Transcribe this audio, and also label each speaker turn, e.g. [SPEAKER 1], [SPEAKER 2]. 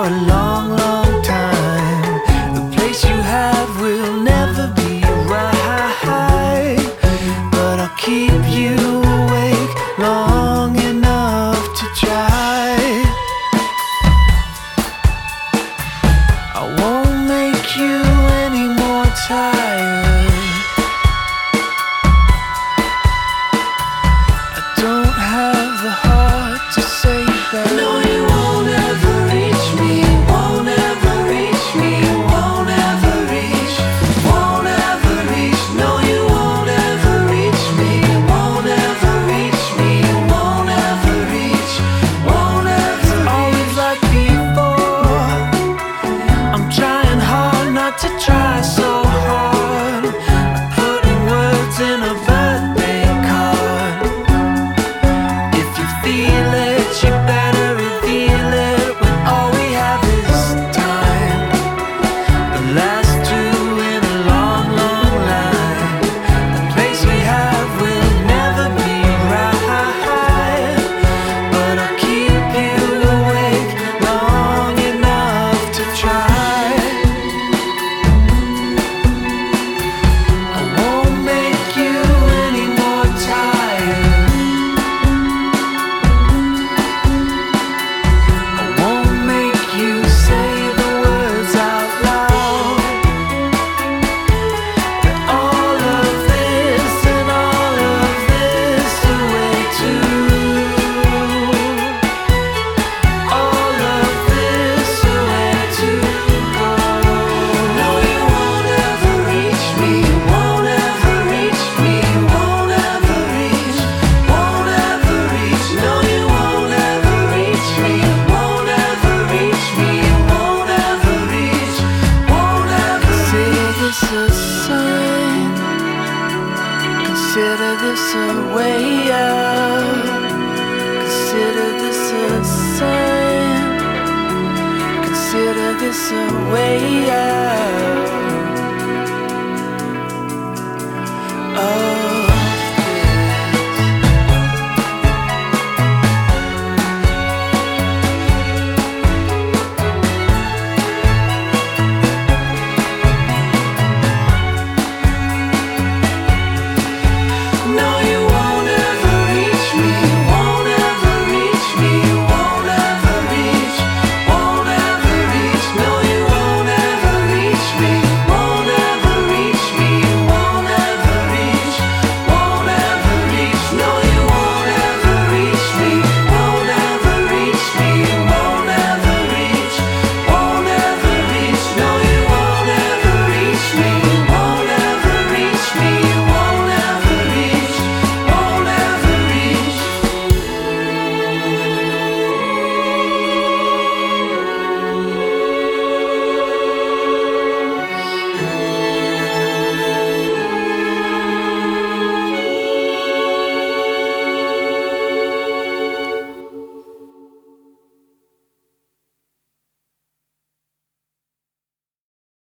[SPEAKER 1] a long, long time. The place you have will never be right, but I'll keep you awake long enough to try. I won't make you any more tired. I don't have the heart to say that. No, you won't ever reach me, won't ever reach me, won't ever reach, won't ever reach. No, you won't ever reach me, won't ever reach me, won't ever reach, won't ever reach. Always like before, I'm trying hard not to try so hard. I'm putting words in a birthday card. If you feel it, you better reveal it when all we have is time. The last two in a long, long line. The place we have will never be right, but I'll keep you awake long enough to try. I won't make you any more tired. I won't make you say the words out loud. That all of this and all of this are way too. All of this are way too cold. No, you won't ever reach me, won't ever reach me, won't ever reach, won't ever reach. No, you won't ever reach me, won't ever reach me, won't ever reach, won't ever. Consider this a sign. Consider this a way out. Consider this a sign. Consider this a way out.